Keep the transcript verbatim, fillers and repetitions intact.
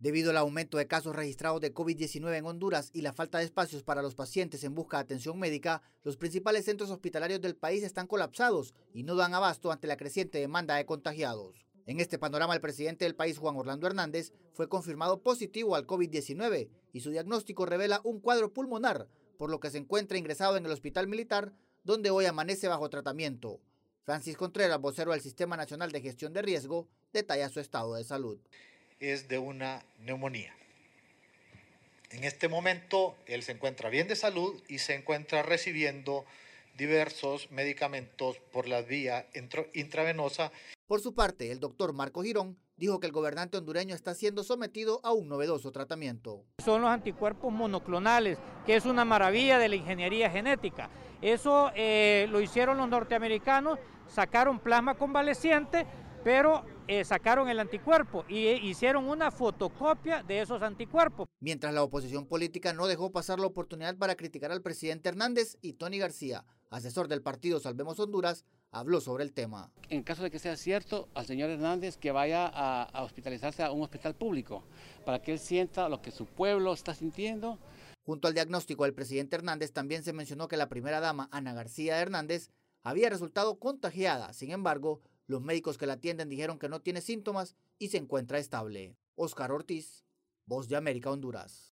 Debido al aumento de casos registrados de COVID diecinueve en Honduras y la falta de espacios para los pacientes en busca de atención médica, los principales centros hospitalarios del país están colapsados y no dan abasto ante la creciente demanda de contagiados. En este panorama, el presidente del país, Juan Orlando Hernández, fue confirmado positivo al COVID diecinueve y su diagnóstico revela un cuadro pulmonar, por lo que se encuentra ingresado en el Hospital Militar, donde hoy amanece bajo tratamiento. Francis Contreras, vocero del Sistema Nacional de Gestión de Riesgo, detalla su estado de salud. Es de una neumonía. En este momento él se encuentra bien de salud y se encuentra recibiendo diversos medicamentos por la vía intravenosa. Por su parte, el doctor Marco Girón dijo que el gobernante hondureño está siendo sometido a un novedoso tratamiento. Son los anticuerpos monoclonales, que es una maravilla de la ingeniería genética. Eso eh, lo hicieron los norteamericanos, sacaron plasma convaleciente, pero eh, sacaron el anticuerpo y eh, hicieron una fotocopia de esos anticuerpos. Mientras la oposición política no dejó pasar la oportunidad para criticar al presidente Hernández, y Tony García, asesor del partido Salvemos Honduras, habló sobre el tema. En caso de que sea cierto, al señor Hernández que vaya a, a hospitalizarse a un hospital público, para que él sienta lo que su pueblo está sintiendo. Junto al diagnóstico del presidente Hernández, también se mencionó que la primera dama, Ana García Hernández, había resultado contagiada. Sin embargo, los médicos que la atienden dijeron que no tiene síntomas y se encuentra estable. Oscar Ortiz, Voz de América, Honduras.